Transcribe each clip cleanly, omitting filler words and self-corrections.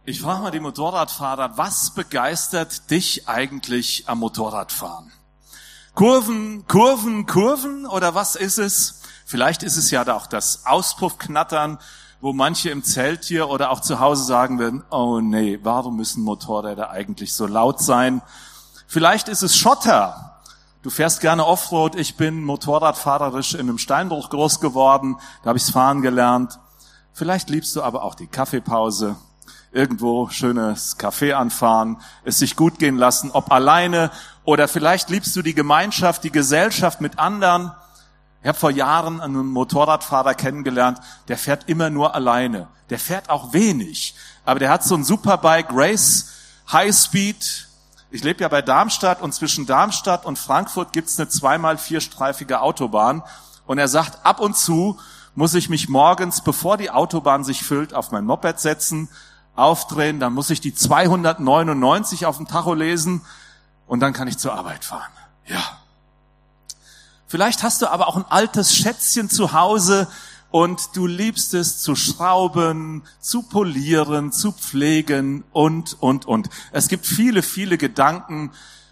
Ich frage mal die Motorradfahrer, was begeistert dich eigentlich am Motorradfahren? Kurven, Kurven, Kurven oder was ist es? Vielleicht ist es ja auch das Auspuffknattern, wo manche im Zelt hier oder auch zu Hause sagen werden, oh nee, warum müssen Motorräder eigentlich so laut sein? Vielleicht ist es Schotter. Du fährst gerne Offroad. Ich bin motorradfahrerisch in einem Steinbruch groß geworden. Da habe ich's fahren gelernt. Vielleicht liebst du aber auch die Kaffeepause. Irgendwo schönes Café anfahren, es sich gut gehen lassen, ob alleine oder vielleicht liebst du die Gemeinschaft, die Gesellschaft mit anderen. Ich habe vor Jahren einen Motorradfahrer kennengelernt, der fährt immer nur alleine. Der fährt auch wenig, aber der hat so ein Superbike, Race, High Speed. Ich lebe ja bei Darmstadt und zwischen Darmstadt und Frankfurt gibt's eine 2x4-streifige Autobahn. Und er sagt, ab und zu muss ich mich morgens, bevor die Autobahn sich füllt, auf mein Moped setzen, aufdrehen, dann muss ich die 299 auf dem Tacho lesen und dann kann ich zur Arbeit fahren. Ja. Vielleicht hast du aber auch ein altes Schätzchen zu Hause und du liebst es zu schrauben, zu polieren, zu pflegen und. Es gibt viele, viele Gedanken,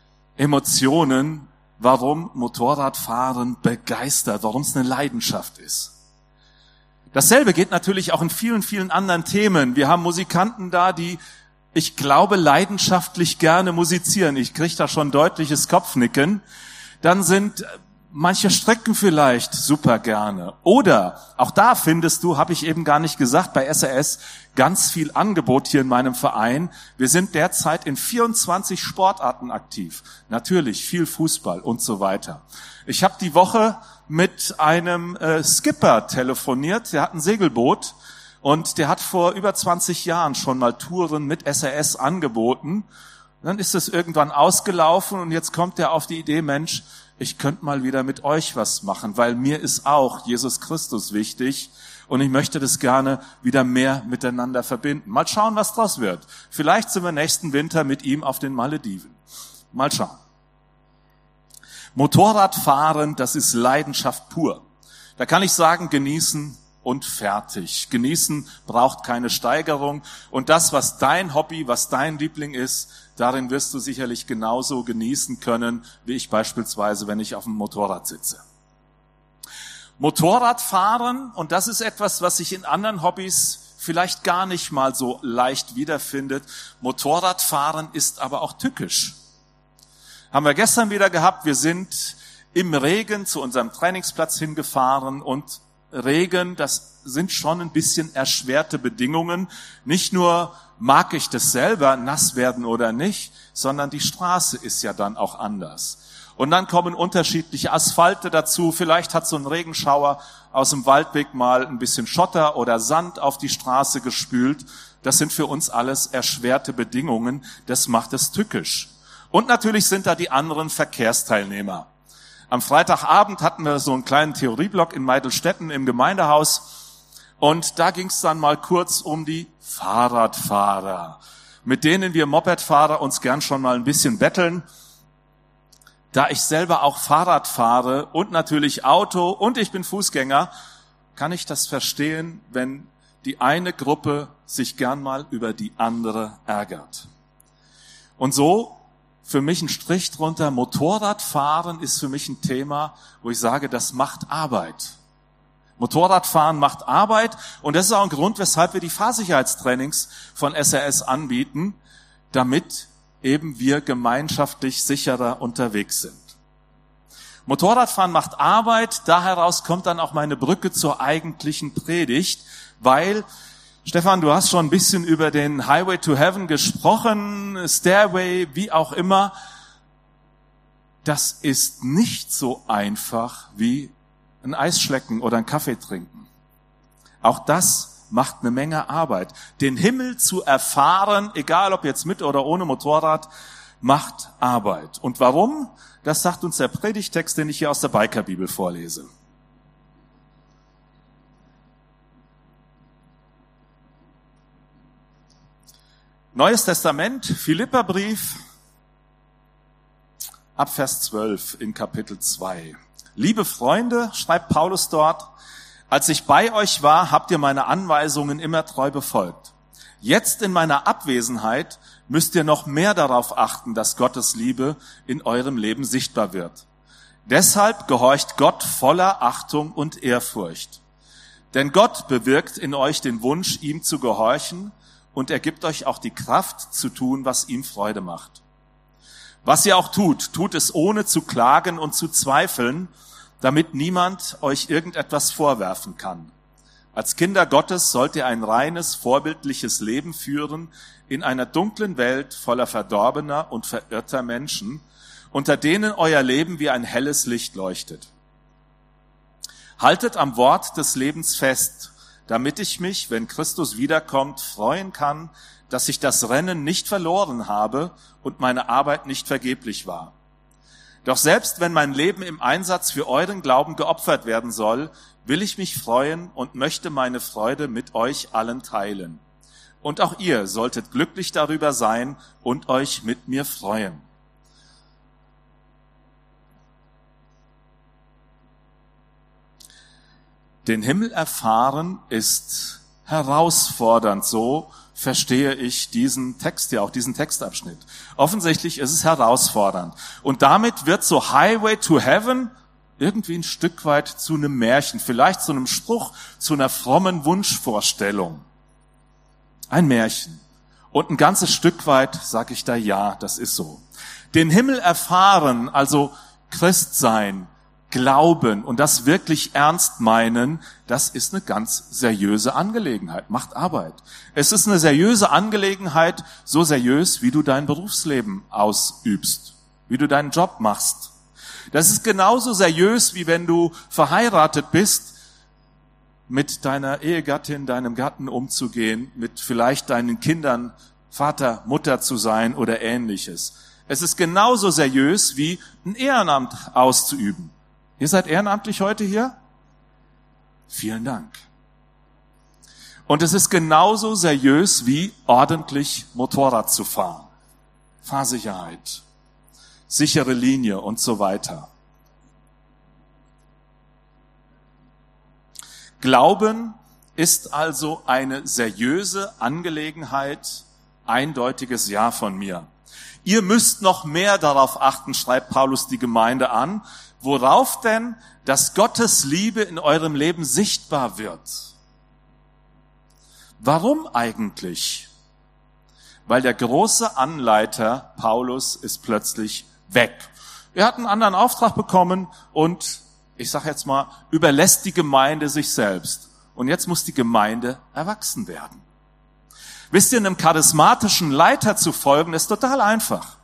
Emotionen, warum Motorradfahren begeistert, warum es eine Leidenschaft ist. Dasselbe geht natürlich auch in vielen, vielen anderen Themen. Wir haben Musikanten da, die, ich glaube, leidenschaftlich gerne musizieren. Ich kriege da schon deutliches Kopfnicken. Dann sind manche Strecken vielleicht super gerne. Oder, auch da findest du, habe ich eben gar nicht gesagt, bei SRS ganz viel Angebot hier in meinem Verein. Wir sind derzeit in 24 Sportarten aktiv. Natürlich viel Fußball und so weiter. Ich habe die Woche mit einem Skipper telefoniert, der hat ein Segelboot und der hat vor über 20 Jahren schon mal Touren mit SRS angeboten. Dann ist es irgendwann ausgelaufen und jetzt kommt er auf die Idee, Mensch, ich könnte mal wieder mit euch was machen, weil mir ist auch Jesus Christus wichtig und ich möchte das gerne wieder mehr miteinander verbinden. Mal schauen, was draus wird. Vielleicht sind wir nächsten Winter mit ihm auf den Malediven. Mal schauen. Motorradfahren, das ist Leidenschaft pur. Da kann ich sagen, genießen und fertig. Genießen braucht keine Steigerung. Und das, was dein Hobby, was dein Liebling ist, darin wirst du sicherlich genauso genießen können, wie ich beispielsweise, wenn ich auf dem Motorrad sitze. Motorradfahren, und das ist etwas, was sich in anderen Hobbys vielleicht gar nicht mal so leicht wiederfindet. Motorradfahren ist aber auch tückisch. Haben wir gestern wieder gehabt, wir sind im Regen zu unserem Trainingsplatz hingefahren und Regen, das sind schon ein bisschen erschwerte Bedingungen. Nicht nur mag ich das selber, nass werden oder nicht, sondern die Straße ist ja dann auch anders. Und dann kommen unterschiedliche Asphalte dazu. Vielleicht hat so ein Regenschauer aus dem Waldweg mal ein bisschen Schotter oder Sand auf die Straße gespült. Das sind für uns alles erschwerte Bedingungen. Das macht es tückisch. Und natürlich sind da die anderen Verkehrsteilnehmer. Am Freitagabend hatten wir so einen kleinen Theorieblock in Meidelstetten im Gemeindehaus. Und da ging es dann mal kurz um die Fahrradfahrer, mit denen wir Mopedfahrer uns gern schon mal ein bisschen betteln. Da ich selber auch Fahrrad fahre und natürlich Auto und ich bin Fußgänger, kann ich das verstehen, wenn die eine Gruppe sich gern mal über die andere ärgert. Und so für mich ein Strich drunter, Motorradfahren ist für mich ein Thema, wo ich sage, das macht Arbeit. Motorradfahren macht Arbeit und das ist auch ein Grund, weshalb wir die Fahrsicherheitstrainings von SRS anbieten, damit eben wir gemeinschaftlich sicherer unterwegs sind. Motorradfahren macht Arbeit, da heraus kommt dann auch meine Brücke zur eigentlichen Predigt, weil, Stefan, du hast schon ein bisschen über den Highway to Heaven gesprochen, Stairway, wie auch immer. Das ist nicht so einfach wie ein Eisschlecken oder ein Kaffee trinken. Auch das macht eine Menge Arbeit. Den Himmel zu erfahren, egal ob jetzt mit oder ohne Motorrad, macht Arbeit. Und warum? Das sagt uns der Predigtext, den ich hier aus der Bikerbibel vorlese. Neues Testament, Philipperbrief, ab Vers 12 in Kapitel 2. Liebe Freunde, schreibt Paulus dort, als ich bei euch war, habt ihr meine Anweisungen immer treu befolgt. Jetzt in meiner Abwesenheit müsst ihr noch mehr darauf achten, dass Gottes Liebe in eurem Leben sichtbar wird. Deshalb gehorcht Gott voller Achtung und Ehrfurcht. Denn Gott bewirkt in euch den Wunsch, ihm zu gehorchen, und er gibt euch auch die Kraft zu tun, was ihm Freude macht. Was ihr auch tut, tut es ohne zu klagen und zu zweifeln, damit niemand euch irgendetwas vorwerfen kann. Als Kinder Gottes sollt ihr ein reines, vorbildliches Leben führen in einer dunklen Welt voller verdorbener und verirrter Menschen, unter denen euer Leben wie ein helles Licht leuchtet. Haltet am Wort des Lebens fest, damit ich mich, wenn Christus wiederkommt, freuen kann, dass ich das Rennen nicht verloren habe und meine Arbeit nicht vergeblich war. Doch selbst wenn mein Leben im Einsatz für euren Glauben geopfert werden soll, will ich mich freuen und möchte meine Freude mit euch allen teilen. Und auch ihr solltet glücklich darüber sein und euch mit mir freuen. Den Himmel erfahren ist herausfordernd, so verstehe ich diesen Text hier, auch diesen Textabschnitt. Offensichtlich ist es herausfordernd. Und damit wird so Highway to Heaven irgendwie ein Stück weit zu einem Märchen, vielleicht zu einem Spruch, zu einer frommen Wunschvorstellung. Ein Märchen. Und ein ganzes Stück weit sage ich da, ja, das ist so. Den Himmel erfahren, also Christ sein, Glauben und das wirklich ernst meinen, das ist eine ganz seriöse Angelegenheit, macht Arbeit. Es ist eine seriöse Angelegenheit, so seriös, wie du dein Berufsleben ausübst, wie du deinen Job machst. Das ist genauso seriös, wie wenn du verheiratet bist, mit deiner Ehegattin, deinem Gatten umzugehen, mit vielleicht deinen Kindern Vater, Mutter zu sein oder Ähnliches. Es ist genauso seriös, wie ein Ehrenamt auszuüben. Ihr seid ehrenamtlich heute hier? Vielen Dank. Und es ist genauso seriös, wie ordentlich Motorrad zu fahren. Fahrsicherheit, sichere Linie und so weiter. Glauben ist also eine seriöse Angelegenheit, eindeutiges Ja von mir. Ihr müsst noch mehr darauf achten, schreibt Paulus die Gemeinde an, worauf denn, dass Gottes Liebe in eurem Leben sichtbar wird. Warum eigentlich? Weil der große Anleiter Paulus ist plötzlich weg. Er hat einen anderen Auftrag bekommen und, ich sage jetzt mal, überlässt die Gemeinde sich selbst. Und jetzt muss die Gemeinde erwachsen werden. Wisst ihr, einem charismatischen Leiter zu folgen, ist total einfach.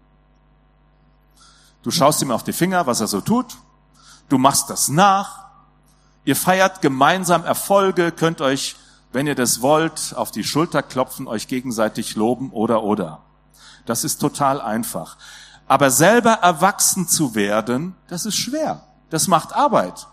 Du schaust ihm auf die Finger, was er so tut. Du machst das nach. Ihr feiert gemeinsam Erfolge, könnt euch, wenn ihr das wollt, auf die Schulter klopfen, euch gegenseitig loben oder. Das ist total einfach. Aber selber erwachsen zu werden, das ist schwer. Das macht Arbeit.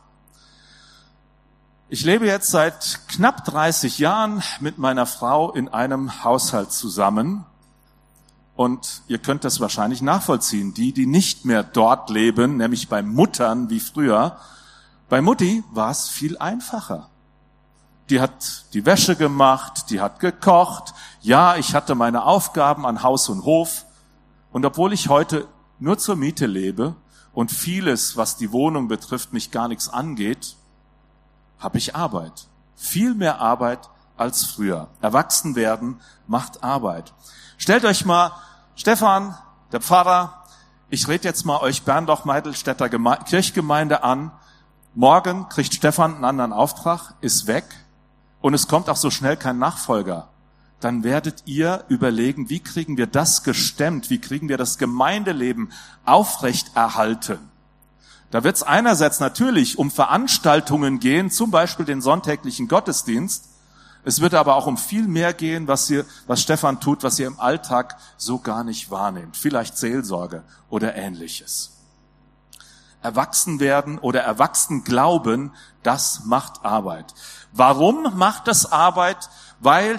Ich lebe jetzt seit knapp 30 Jahren mit meiner Frau in einem Haushalt zusammen. Und ihr könnt das wahrscheinlich nachvollziehen. Die nicht mehr dort leben, nämlich bei Muttern wie früher. Bei Mutti war es viel einfacher. Die hat die Wäsche gemacht, die hat gekocht. Ja, ich hatte meine Aufgaben an Haus und Hof. Und obwohl ich heute nur zur Miete lebe und vieles, was die Wohnung betrifft, mich gar nichts angeht, habe ich Arbeit. Viel mehr Arbeit als früher. Erwachsen werden macht Arbeit. Stellt euch mal Stefan, der Pfarrer, ich rede jetzt mal euch Berndorf-Meidelstädter Kirchgemeinde an. Morgen kriegt Stefan einen anderen Auftrag, ist weg und es kommt auch so schnell kein Nachfolger. Dann werdet ihr überlegen, wie kriegen wir das gestemmt, wie kriegen wir das Gemeindeleben aufrechterhalten. Da wird es einerseits natürlich um Veranstaltungen gehen, zum Beispiel den sonntäglichen Gottesdienst. Es wird aber auch um viel mehr gehen, was Stefan tut, was ihr im Alltag so gar nicht wahrnehmt. Vielleicht Seelsorge oder Ähnliches. Erwachsen werden oder erwachsen glauben, das macht Arbeit. Warum macht das Arbeit? Weil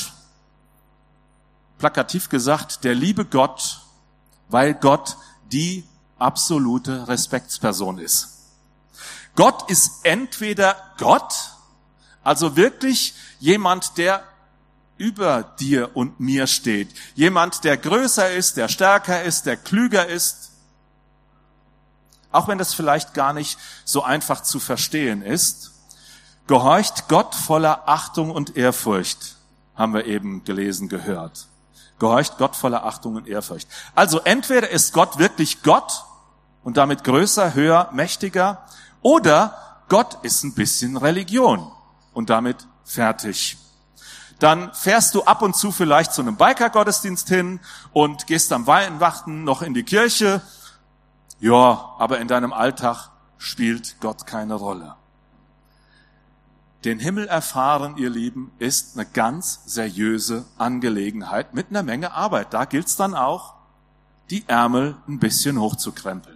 plakativ gesagt, der liebe Gott, weil Gott die absolute Respektsperson ist. Gott ist entweder Gott, also wirklich jemand, der über dir und mir steht. Jemand, der größer ist, der stärker ist, der klüger ist. Auch wenn das vielleicht gar nicht so einfach zu verstehen ist. Gehorcht Gott voller Achtung und Ehrfurcht, haben wir eben gelesen, gehört. Gehorcht Gott voller Achtung und Ehrfurcht. Also entweder ist Gott wirklich Gott und damit größer, höher, mächtiger, oder Gott ist ein bisschen Religion und damit fertig. Dann fährst du ab und zu vielleicht zu einem Biker-Gottesdienst hin und gehst am Weihnachten noch in die Kirche. Ja, aber in deinem Alltag spielt Gott keine Rolle. Den Himmel erfahren, ihr Lieben, ist eine ganz seriöse Angelegenheit mit einer Menge Arbeit. Da gilt's dann auch, die Ärmel ein bisschen hochzukrempeln.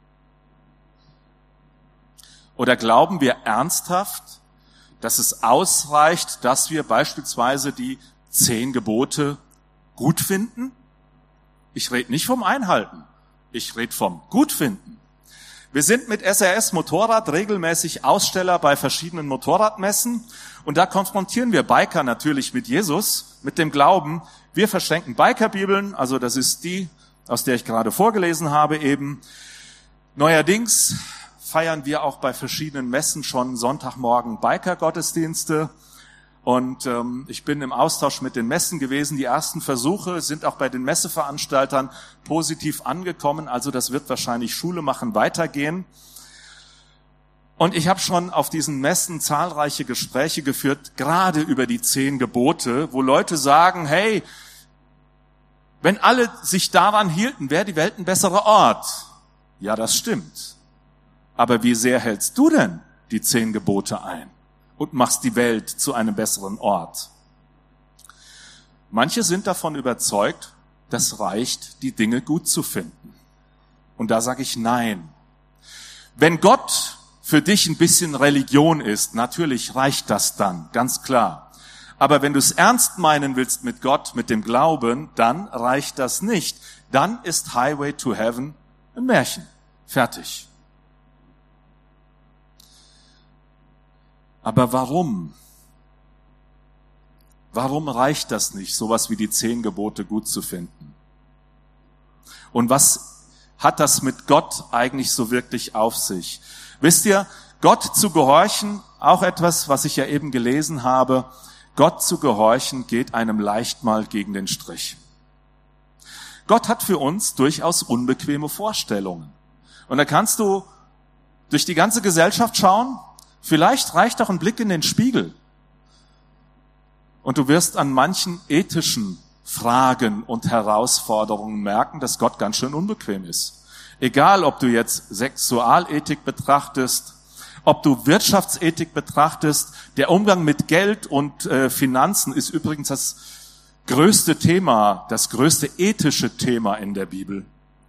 Oder glauben wir ernsthaft, dass es ausreicht, dass wir beispielsweise die 10 Gebote gut finden? Ich rede nicht vom Einhalten, ich rede vom Gutfinden. Wir sind mit SRS Motorrad regelmäßig Aussteller bei verschiedenen Motorradmessen und da konfrontieren wir Biker natürlich mit Jesus, mit dem Glauben. Wir verschenken Bikerbibeln, also das ist die, aus der ich gerade vorgelesen habe eben. Neuerdings feiern wir auch bei verschiedenen Messen schon Sonntagmorgen Biker-Gottesdienste. Und ich bin im Austausch mit den Messen gewesen. Die ersten Versuche sind auch bei den Messeveranstaltern positiv angekommen. Also das wird wahrscheinlich Schule machen weitergehen. Und ich habe schon auf diesen Messen zahlreiche Gespräche geführt, gerade über die 10 Gebote, wo Leute sagen, hey, wenn alle sich daran hielten, wäre die Welt ein besserer Ort. Ja, das stimmt. Aber wie sehr hältst du denn die 10 Gebote ein und machst die Welt zu einem besseren Ort? Manche sind davon überzeugt, das reicht, die Dinge gut zu finden. Und da sage ich nein. Wenn Gott für dich ein bisschen Religion ist, natürlich reicht das dann, ganz klar. Aber wenn du es ernst meinen willst mit Gott, mit dem Glauben, dann reicht das nicht. Dann ist Highway to Heaven ein Märchen. Fertig. Aber warum? Warum reicht das nicht, sowas wie die 10 Gebote gut zu finden? Und was hat das mit Gott eigentlich so wirklich auf sich? Wisst ihr, Gott zu gehorchen, auch etwas, was ich ja eben gelesen habe, Gott zu gehorchen geht einem leicht mal gegen den Strich. Gott hat für uns durchaus unbequeme Vorstellungen. Und da kannst du durch die ganze Gesellschaft schauen. Vielleicht reicht auch ein Blick in den Spiegel. Und du wirst an manchen ethischen Fragen und Herausforderungen merken, dass Gott ganz schön unbequem ist. Egal, ob du jetzt Sexualethik betrachtest, ob du Wirtschaftsethik betrachtest, der Umgang mit Geld und Finanzen ist übrigens das größte Thema, das größte ethische Thema in der Bibel.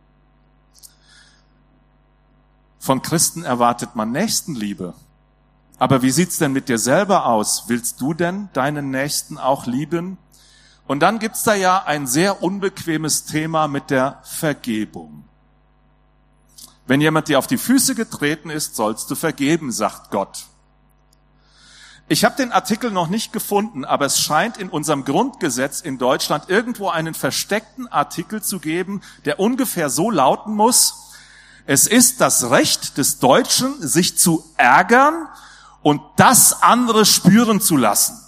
Von Christen erwartet man Nächstenliebe. Aber wie sieht's denn mit dir selber aus? Willst du denn deinen Nächsten auch lieben? Und dann gibt's da ja ein sehr unbequemes Thema mit der Vergebung. Wenn jemand dir auf die Füße getreten ist, sollst du vergeben, sagt Gott. Ich habe den Artikel noch nicht gefunden, aber es scheint in unserem Grundgesetz in Deutschland irgendwo einen versteckten Artikel zu geben, der ungefähr so lauten muss: Es ist das Recht des Deutschen, sich zu ärgern und das andere spüren zu lassen.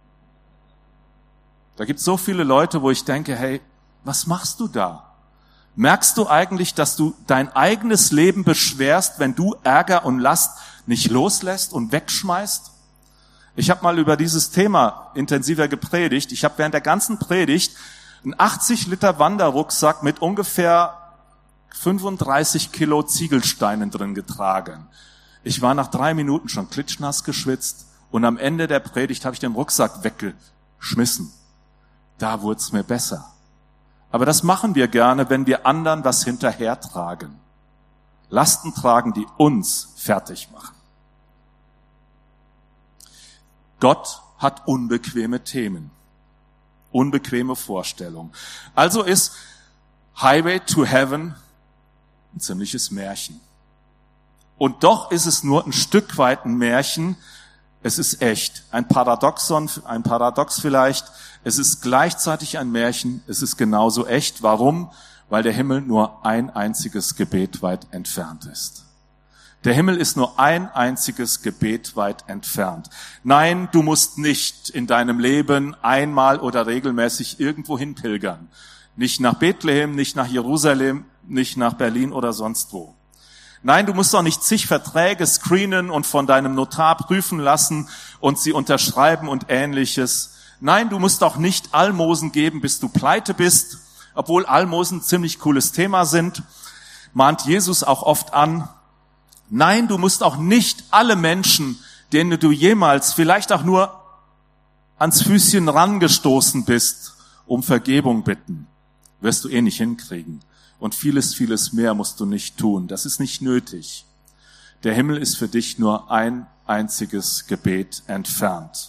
Da gibt es so viele Leute, wo ich denke, hey, was machst du da? Merkst du eigentlich, dass du dein eigenes Leben beschwerst, wenn du Ärger und Last nicht loslässt und wegschmeißt? Ich habe mal über dieses Thema intensiver gepredigt. Ich habe während der ganzen Predigt einen 80 Liter Wanderrucksack mit ungefähr 35 Kilo Ziegelsteinen drin getragen. Ich war nach 3 Minuten schon klitschnass geschwitzt und am Ende der Predigt habe ich den Rucksack weggeschmissen. Da wurde es mir besser. Aber das machen wir gerne, wenn wir anderen was hinterhertragen. Lasten tragen, die uns fertig machen. Gott hat unbequeme Themen, unbequeme Vorstellungen. Also ist Highway to Heaven ein ziemliches Märchen. Und doch ist es nur ein Stück weit ein Märchen, es ist echt. Ein Paradox vielleicht. Es ist gleichzeitig ein Märchen. Es ist genauso echt. Warum? Weil der Himmel nur ein einziges Gebet weit entfernt ist. Der Himmel ist nur ein einziges Gebet weit entfernt. Nein, du musst nicht in deinem Leben einmal oder regelmäßig irgendwo hin pilgern. Nicht nach Bethlehem, nicht nach Jerusalem, nicht nach Berlin oder sonst wo. Nein, du musst auch nicht zig Verträge screenen und von deinem Notar prüfen lassen und sie unterschreiben und Ähnliches. Nein, du musst auch nicht Almosen geben, bis du pleite bist, obwohl Almosen ein ziemlich cooles Thema sind, mahnt Jesus auch oft an. Nein, du musst auch nicht alle Menschen, denen du jemals vielleicht auch nur ans Füßchen rangestoßen bist, um Vergebung bitten. Wirst du eh nicht hinkriegen. Und vieles, vieles mehr musst du nicht tun. Das ist nicht nötig. Der Himmel ist für dich nur ein einziges Gebet entfernt.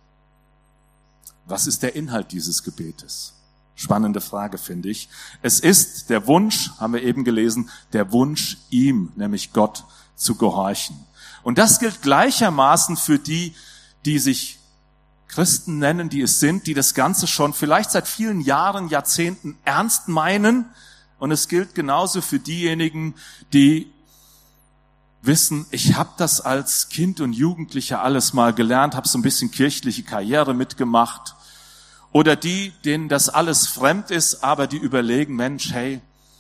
Was ist der Inhalt dieses Gebetes? Spannende Frage, finde ich. Es ist der Wunsch, haben wir eben gelesen, der Wunsch, ihm, nämlich Gott, zu gehorchen. Und das gilt gleichermaßen für die, die sich Christen nennen, die es sind, die das Ganze schon vielleicht seit vielen Jahren, Jahrzehnten ernst meinen. Und es gilt genauso für diejenigen, die wissen, ich habe das als Kind und Jugendlicher alles mal gelernt, habe so ein bisschen kirchliche Karriere mitgemacht. Oder die, denen das alles fremd ist, aber die überlegen, Mensch, hey,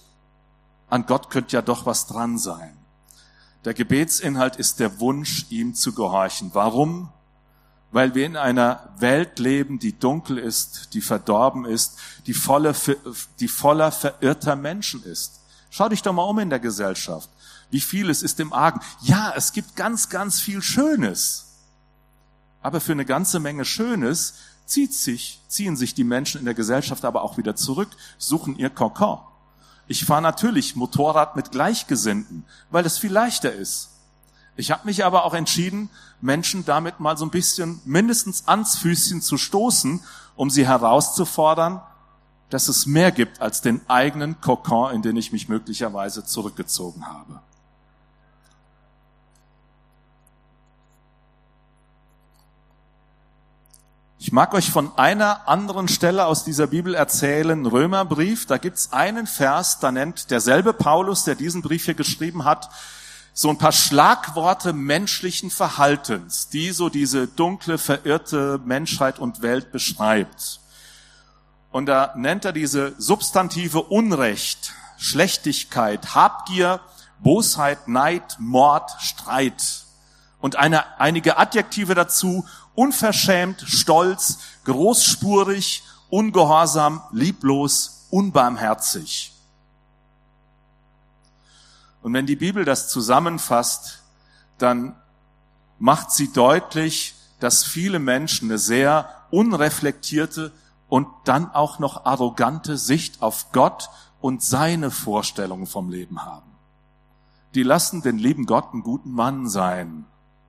an Gott könnte ja doch was dran sein. Der Gebetsinhalt ist der Wunsch, ihm zu gehorchen. Warum? Weil wir in einer Welt leben, die dunkel ist, die verdorben ist, die voller verirrter Menschen ist. Schau dich doch mal um in der Gesellschaft. Wie vieles ist im Argen. Ja, es gibt ganz, ganz viel Schönes. Aber für eine ganze Menge Schönes ziehen sich die Menschen in der Gesellschaft aber auch wieder zurück, suchen ihr Kokon. Ich fahre natürlich Motorrad mit Gleichgesinnten, weil es viel leichter ist. Ich habe mich aber auch entschieden, Menschen damit mal so ein bisschen mindestens ans Füßchen zu stoßen, um sie herauszufordern, dass es mehr gibt als den eigenen Kokon, in den ich mich möglicherweise zurückgezogen habe. Ich mag euch von einer anderen Stelle aus dieser Bibel erzählen, Römerbrief. Da gibt's einen Vers, da nennt derselbe Paulus, der diesen Brief hier geschrieben hat, so ein paar Schlagworte menschlichen Verhaltens, die so diese dunkle, verirrte Menschheit und Welt beschreibt. Und da nennt er diese Substantive Unrecht, Schlechtigkeit, Habgier, Bosheit, Neid, Mord, Streit. Und einige Adjektive dazu: unverschämt, stolz, großspurig, ungehorsam, lieblos, unbarmherzig. Und wenn die Bibel das zusammenfasst, dann macht sie deutlich, dass viele Menschen eine sehr unreflektierte und dann auch noch arrogante Sicht auf Gott und seine Vorstellungen vom Leben haben. Die lassen den lieben Gott einen guten Mann sein.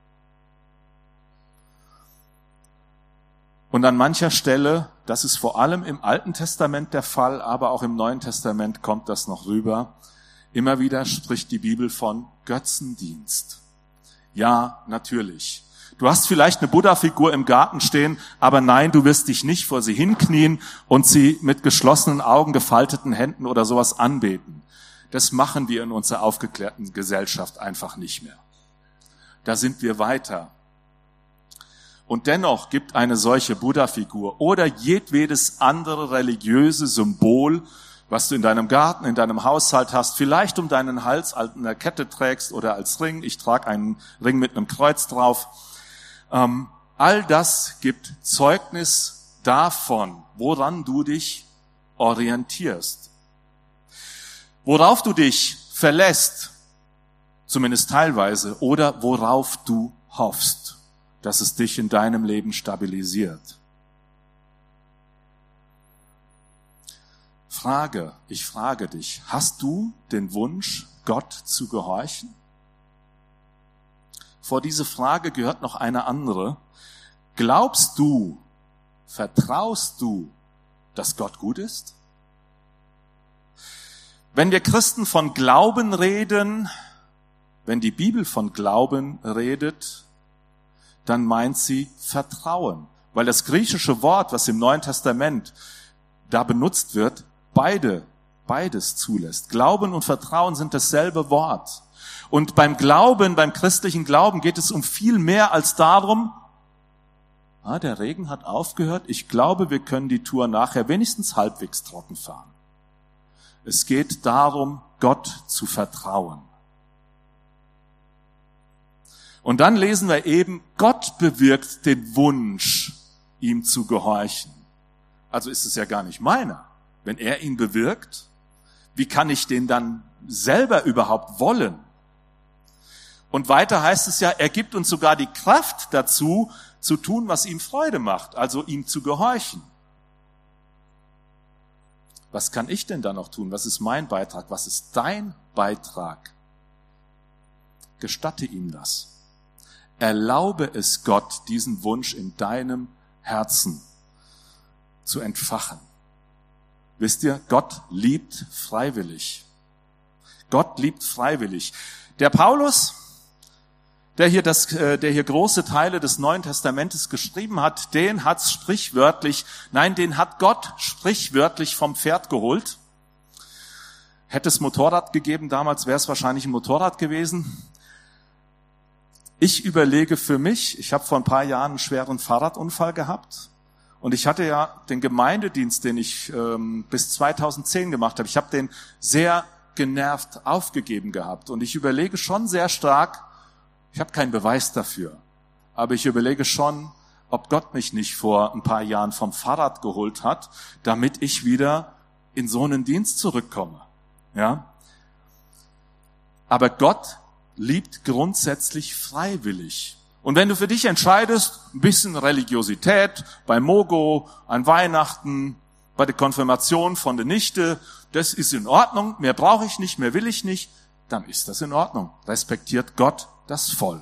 Und an mancher Stelle, das ist vor allem im Alten Testament der Fall, aber auch im Neuen Testament kommt das noch rüber, immer wieder spricht die Bibel von Götzendienst. Ja, natürlich. Du hast vielleicht eine Buddha-Figur im Garten stehen, aber nein, du wirst dich nicht vor sie hinknien und sie mit geschlossenen Augen, gefalteten Händen oder sowas anbeten. Das machen wir in unserer aufgeklärten Gesellschaft einfach nicht mehr. Da sind wir weiter. Und dennoch gibt eine solche Buddha-Figur oder jedwedes andere religiöse Symbol, was du in deinem Garten, in deinem Haushalt hast, vielleicht um deinen Hals an einer Kette trägst oder als Ring. Ich trage einen Ring mit einem Kreuz drauf. All das gibt Zeugnis davon, woran du dich orientierst. Worauf du dich verlässt, zumindest teilweise, oder worauf du hoffst, dass es dich in deinem Leben stabilisiert. Ich frage dich, hast du den Wunsch, Gott zu gehorchen? Vor diese Frage gehört noch eine andere. Glaubst du, vertraust du, dass Gott gut ist? Wenn wir Christen von Glauben reden, wenn die Bibel von Glauben redet, dann meint sie Vertrauen. Weil das griechische Wort, was im Neuen Testament da benutzt wird, beides zulässt. Glauben und Vertrauen sind dasselbe Wort. Und beim Glauben, beim christlichen Glauben geht es um viel mehr als darum, der Regen hat aufgehört, ich glaube, wir können die Tour nachher wenigstens halbwegs trocken fahren. Es geht darum, Gott zu vertrauen. Und dann lesen wir eben, Gott bewirkt den Wunsch, ihm zu gehorchen. Also ist es ja gar nicht meiner. Wenn er ihn bewirkt, wie kann ich den dann selber überhaupt wollen? Und weiter heißt es ja, er gibt uns sogar die Kraft dazu, zu tun, was ihm Freude macht, also ihm zu gehorchen. Was kann ich denn da noch tun? Was ist mein Beitrag? Was ist dein Beitrag? Gestatte ihm das. Erlaube es Gott, diesen Wunsch in deinem Herzen zu entfachen. Wisst ihr, Gott liebt freiwillig. Gott liebt freiwillig. Der Paulus, der hier große Teile des Neuen Testamentes geschrieben hat, den hat Gott sprichwörtlich vom Pferd geholt. Hätte es Motorrad gegeben damals, wäre es wahrscheinlich ein Motorrad gewesen. Ich überlege für mich, ich habe vor ein paar Jahren einen schweren Fahrradunfall gehabt und ich hatte ja den Gemeindedienst, den ich bis 2010 gemacht habe, ich habe den sehr genervt aufgegeben gehabt und ich überlege schon sehr stark, ich habe keinen Beweis dafür, aber ich überlege schon, ob Gott mich nicht vor ein paar Jahren vom Fahrrad geholt hat, damit ich wieder in so einen Dienst zurückkomme. Ja? Aber Gott liebt grundsätzlich freiwillig. Und wenn du für dich entscheidest, ein bisschen Religiosität, bei Mogo, an Weihnachten, bei der Konfirmation von der Nichte, das ist in Ordnung, mehr brauche ich nicht, mehr will ich nicht, dann ist das in Ordnung. Respektiert Gott das voll.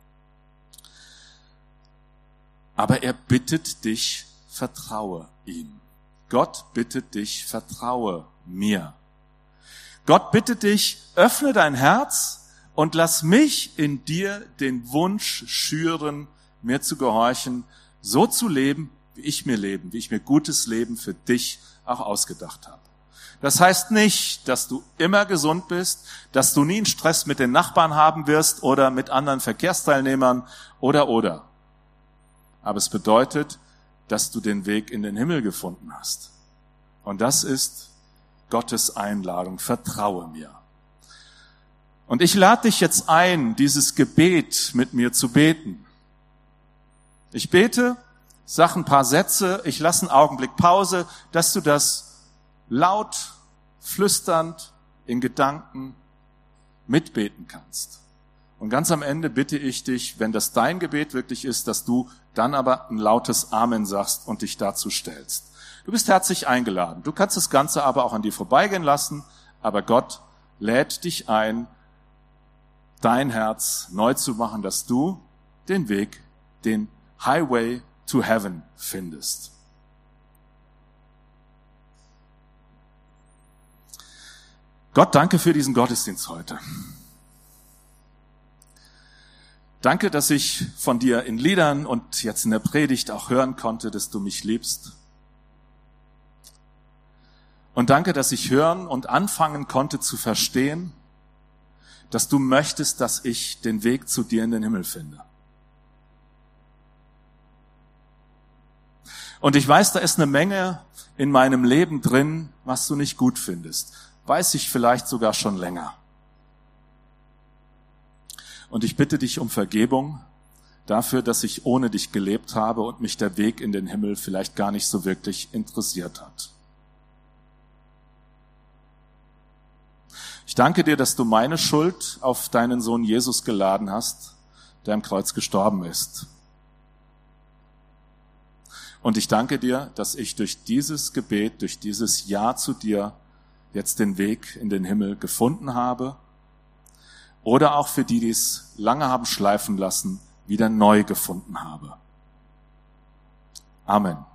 Aber er bittet dich, vertraue ihm. Gott bittet dich, vertraue mir. Gott bittet dich, öffne dein Herz und lass mich in dir den Wunsch schüren, mir zu gehorchen, so zu leben, wie ich mir gutes Leben für dich auch ausgedacht habe. Das heißt nicht, dass du immer gesund bist, dass du nie einen Stress mit den Nachbarn haben wirst oder mit anderen Verkehrsteilnehmern oder. Aber es bedeutet, dass du den Weg in den Himmel gefunden hast. Und das ist Gottes Einladung. Vertraue mir. Und ich lade dich jetzt ein, dieses Gebet mit mir zu beten. Ich bete, sag ein paar Sätze, ich lasse einen Augenblick Pause, dass du das laut, flüsternd, in Gedanken mitbeten kannst. Und ganz am Ende bitte ich dich, wenn das dein Gebet wirklich ist, dass du dann aber ein lautes Amen sagst und dich dazu stellst. Du bist herzlich eingeladen. Du kannst das Ganze aber auch an dir vorbeigehen lassen, aber Gott lädt dich ein, dein Herz neu zu machen, dass du den Weg, den Highway to Heaven findest. Gott, danke für diesen Gottesdienst heute. Danke, dass ich von dir in Liedern und jetzt in der Predigt auch hören konnte, dass du mich liebst. Und danke, dass ich hören und anfangen konnte zu verstehen, dass du möchtest, dass ich den Weg zu dir in den Himmel finde. Und ich weiß, da ist eine Menge in meinem Leben drin, was du nicht gut findest. Weiß ich vielleicht sogar schon länger. Und ich bitte dich um Vergebung dafür, dass ich ohne dich gelebt habe und mich der Weg in den Himmel vielleicht gar nicht so wirklich interessiert hat. Ich danke dir, dass du meine Schuld auf deinen Sohn Jesus geladen hast, der am Kreuz gestorben ist. Und ich danke dir, dass ich durch dieses Gebet, durch dieses Ja zu dir jetzt den Weg in den Himmel gefunden habe oder auch für die, die es lange haben schleifen lassen, wieder neu gefunden habe. Amen.